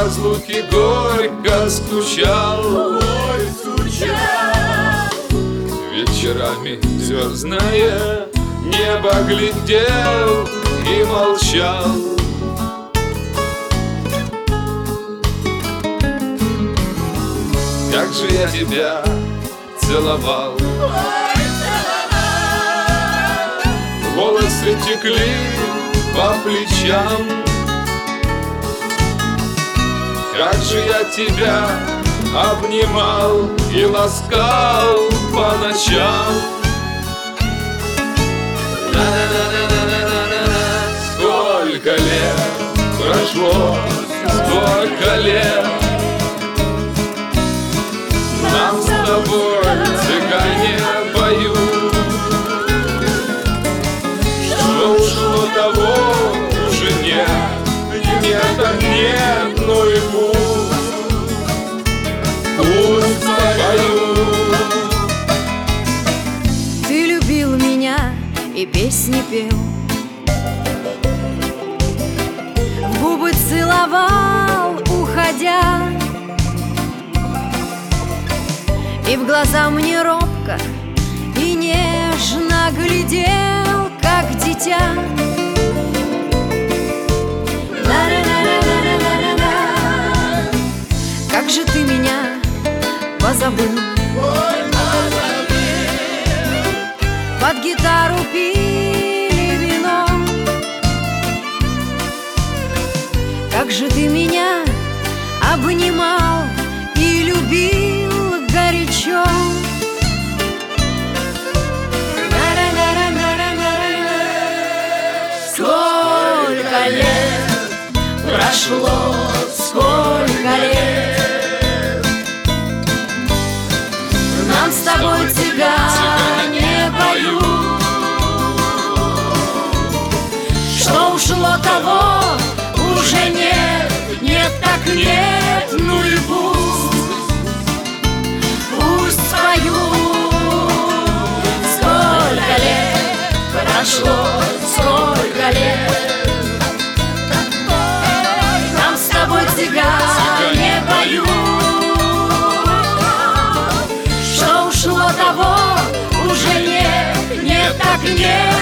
разлуке горько скучал. Ой, скучал. Вечерами звездное небо глядел и молчал. Как же я тебя целовал, Ой, целовал. волосы текли по плечам. Как же я тебя обнимал и ласкал по ночам. Сколько лет прошло, сколько лет нам с тобой цыгане поют. Что ушло, того уже нет, нет так нет, ну и пусть поют. Ты любил меня и песни пел, в губы целовал, уходя, и в глаза мне робко и нежно глядел, как дитя. Как же ты меня позабыл, Ой, позабыл. под гитару пили вино. Как же ты меня обнимал и любил горячо. Сколько лет прошло, сколько лет Нам с тобой цыгане поют. Что ушло, того уже нет, нет так нет, ну и пусть поют. Сколько лет прошло, сколько лет нам с тобой цыгане поют. Что ушло, того уже нет, нет так нет.